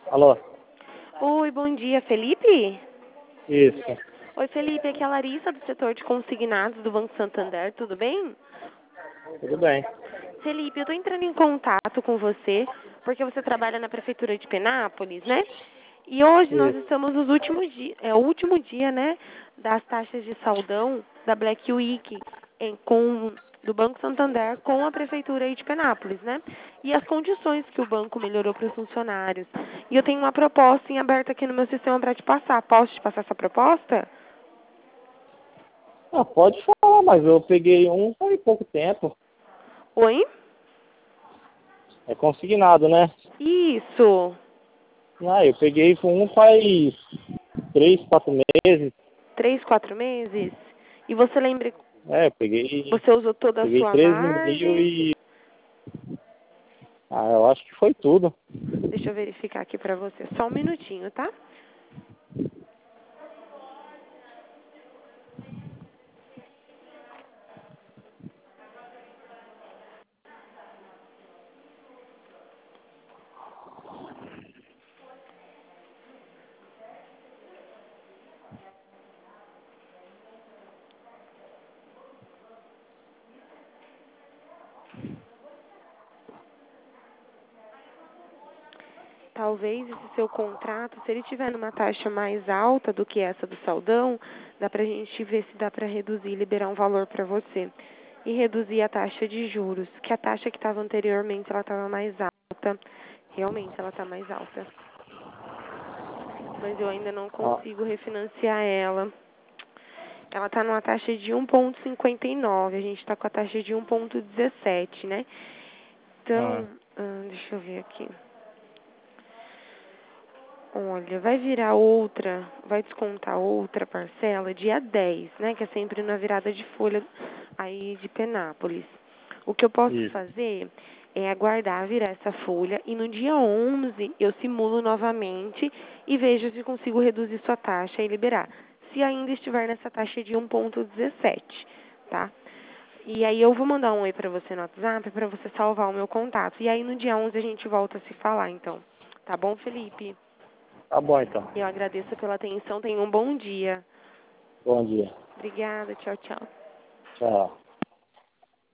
Alô? Oi, bom dia, Felipe? Isso. Oi, Felipe, aqui é a Larissa do setor de consignados do Banco Santander, tudo bem? Tudo bem. Felipe, eu estou entrando em contato com você porque você trabalha na Prefeitura de Penápolis, né? E hoje nós Isso. estamos nos últimos dias, é o último dia, né, das taxas de saldão da Black Week do Banco Santander com a Prefeitura aí de Penápolis, né? E as condições que o banco melhorou para os funcionários. E eu tenho uma proposta em aberto aqui no meu sistema para te passar. Posso te passar essa proposta? Ah, pode falar, mas eu peguei um faz pouco tempo. Oi? É consignado, né? Isso. Ah, eu peguei um faz 3, 4 meses. 3, 4 meses? E você lembra, É, eu peguei, você usou toda a peguei sua 13 mil margem? e... Ah, eu acho que foi tudo. Deixa eu verificar aqui para você. Só um minutinho, tá? Talvez esse seu contrato, se ele tiver numa taxa mais alta do que essa do saldão, dá pra gente ver se dá para reduzir e liberar um valor para você. E reduzir a taxa de juros, que a taxa que estava anteriormente, ela estava mais alta. Realmente, ela está mais alta. Mas eu ainda não Ah, consigo refinanciar ela. Ela está numa taxa de 1,59. A gente está com a taxa de 1,17, né? ah, Então, deixa eu ver aqui. Olha, vai virar outra, vai descontar outra parcela dia 10, né? Que é sempre na virada de folha aí de Penápolis. O que eu posso isso. fazer é aguardar virar essa folha e no dia 11 eu simulo novamente e vejo se consigo reduzir sua taxa e liberar. Se ainda estiver nessa taxa de 1,17, tá? E aí eu vou mandar um oi pra você no WhatsApp pra você salvar o meu contato. E aí no dia 11 a gente volta a se falar, então. Tá bom, Felipe? Tá bom, então. Eu agradeço pela atenção. Tenha um bom dia. Bom dia. Obrigada. Tchau, tchau. Tchau.